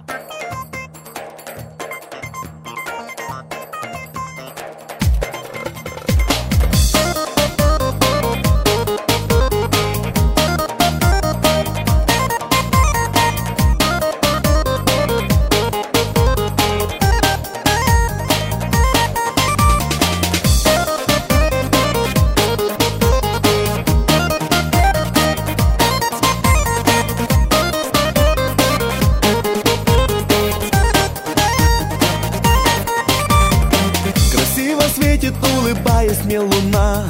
Светит, улыбаясь мне луна,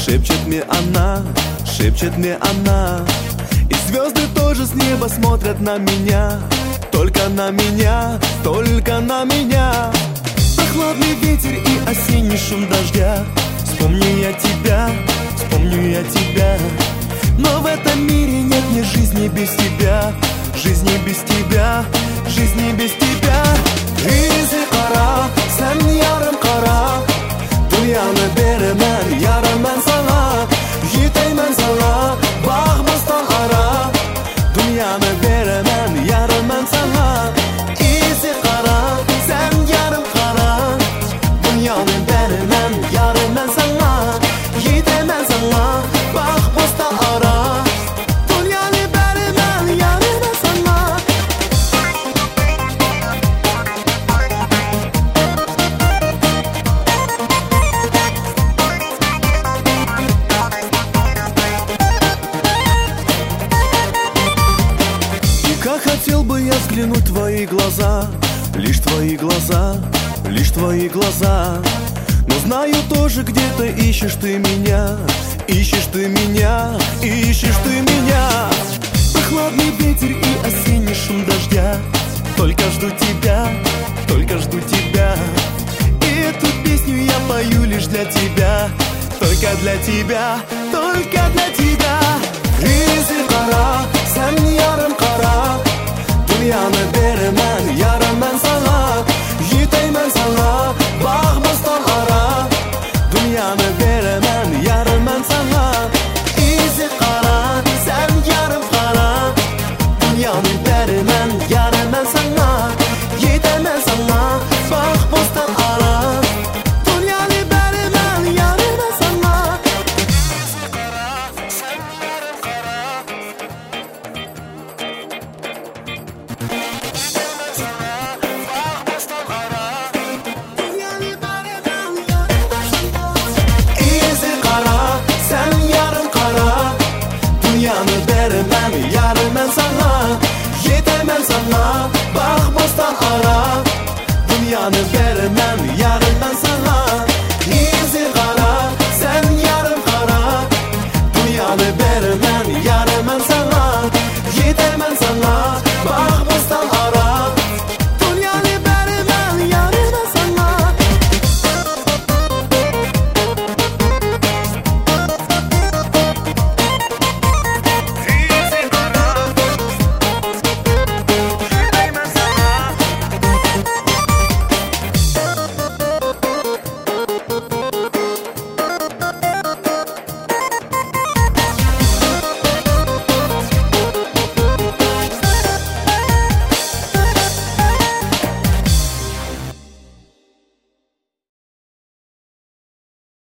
шепчет мне она. И звезды тоже с неба смотрят на меня, только на меня, только на меня. Прохладный ветер и осенний шум дождя. Вспомню я тебя, вспомню я тебя. Но в этом мире нет ни жизни без тебя, жизни без тебя, жизни без тебя. Изи кара, sen yarım kara. Dünyamı veremem yarım ben sana, yeteyim sana, bakmastan ara. Dünyamı veremem yarım ben sana. İzi kara, sen yarım kara. Dünyamı veremem yarım ben sana, yeteyim sana, bakmastan ara. Dünyamı veremem yarım ben sana. Как хотел бы я взглянуть в твои глаза, лишь твои глаза, лишь твои глаза. Но знаю тоже, где-то ищешь ты меня, ищешь ты меня, ищешь ты меня. Прохладный ветер и осенний шум дождя. Только жду тебя, только жду тебя. И эту песню я пою лишь для тебя, только для тебя, только для тебя. Изи кара, sen yarım